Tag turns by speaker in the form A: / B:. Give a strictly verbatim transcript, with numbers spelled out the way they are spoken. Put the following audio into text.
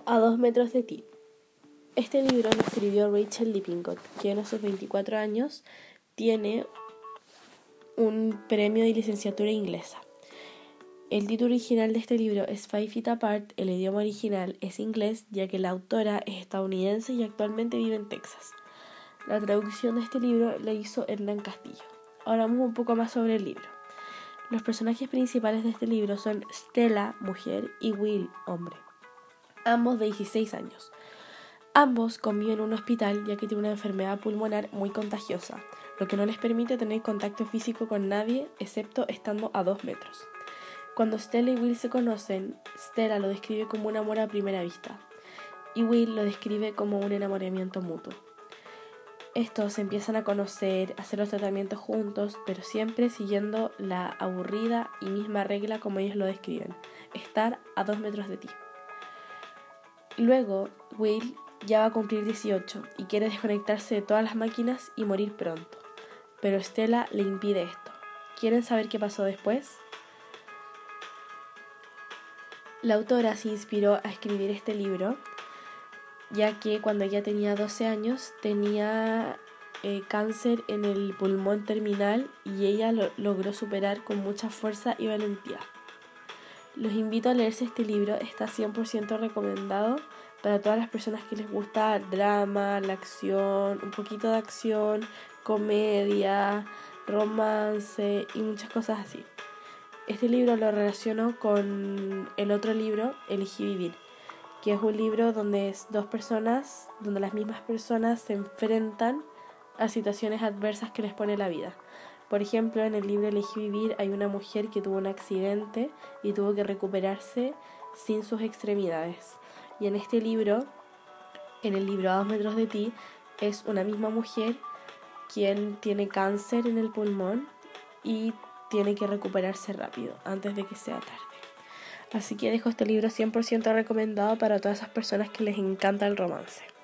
A: A dos metros de ti. Este libro lo escribió Rachel Lippincott, quien a sus veinticuatro años tiene un premio de licenciatura inglesa. El título original de este libro es Five Feet Apart. El idioma original es inglés, ya que la autora es estadounidense y actualmente vive en Texas. La traducción de este libro la hizo Hernán Castillo. Ahora vamos un poco más sobre el libro. Los personajes principales de este libro son Stella, mujer, y Will, hombre, ambos de dieciséis años. Ambos conviven en un hospital ya que tienen una enfermedad pulmonar muy contagiosa, lo que no les permite tener contacto físico con nadie excepto estando a dos metros. Cuando Stella y Will se conocen, Stella lo describe como un amor a primera vista y Will lo describe como un enamoramiento mutuo. Estos se empiezan a conocer, a hacer los tratamientos juntos, pero siempre siguiendo la aburrida y misma regla como ellos lo describen: estar a dos metros de ti. Luego, Will ya va a cumplir dieciocho y quiere desconectarse de todas las máquinas y morir pronto, pero Stella le impide esto. ¿Quieren saber qué pasó después? La autora se inspiró a escribir este libro ya que cuando ella tenía doce años tenía eh, cáncer en el pulmón terminal y ella lo logró superar con mucha fuerza y valentía. Los invito a leerse este libro, está cien por ciento recomendado para todas las personas que les gusta el drama, la acción, un poquito de acción, comedia, romance y muchas cosas así. Este libro lo relaciono con el otro libro, Elegí Vivir, que es un libro donde es dos personas, donde las mismas personas se enfrentan a situaciones adversas que les pone la vida. Por ejemplo, en el libro Elegí Vivir hay una mujer que tuvo un accidente y tuvo que recuperarse sin sus extremidades. Y en este libro, en el libro A dos metros de ti, es una misma mujer quien tiene cáncer en el pulmón y tiene que recuperarse rápido, antes de que sea tarde. Así que dejo este libro cien por ciento recomendado para todas esas personas que les encanta el romance.